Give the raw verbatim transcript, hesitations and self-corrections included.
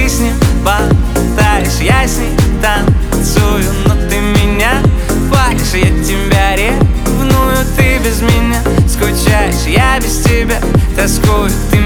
с ним болтаешь, я с ней танцую, но ты меня палишь. Я тебя ревную, ты без меня скучаешь, я без тебя тоскую. Ты